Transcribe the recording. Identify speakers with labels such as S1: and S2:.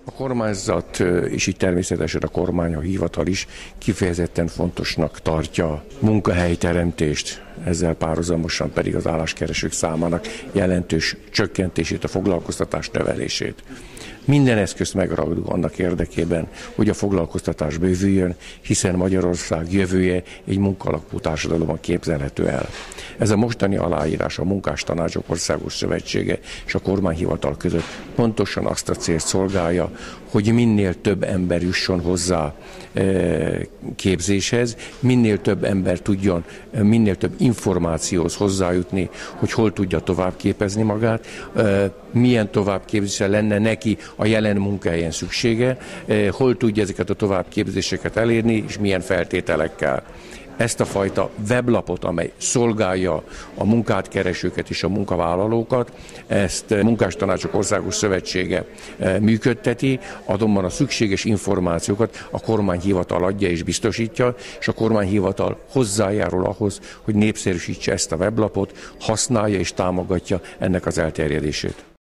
S1: A kormányzat, és így természetesen a kormány, a hivatal is kifejezetten fontosnak tartja a munkahelyteremtést, ezzel párhuzamosan pedig az álláskeresők számának jelentős csökkentését, a foglalkoztatás növelését. Minden eszközt megragadunk annak érdekében, hogy a foglalkoztatás bővüljön, hiszen Magyarország jövője egy munkalapú társadalomban képzelhető el. Ez a mostani aláírás a Munkástanácsok Országos Szövetsége és a kormányhivatal között pontosan azt a célt szolgálja, hogy minél több ember jusson hozzá képzéshez, minél több ember tudjon, minél több információhoz hozzájutni, hogy hol tudja továbbképezni magát, milyen továbbképzésre lenne neki a jelen munkahelyen szüksége, hol tudja ezeket a továbbképzéseket elérni, és milyen feltételekkel. Ezt a fajta weblapot, amely szolgálja a munkát keresőket és a munkavállalókat, ezt a Munkástanácsok Országos Szövetsége működteti, azonban a szükséges információkat a kormányhivatal adja és biztosítja, és a kormányhivatal hozzájárul ahhoz, hogy népszerűsítse ezt a weblapot, használja és támogatja ennek az elterjedését.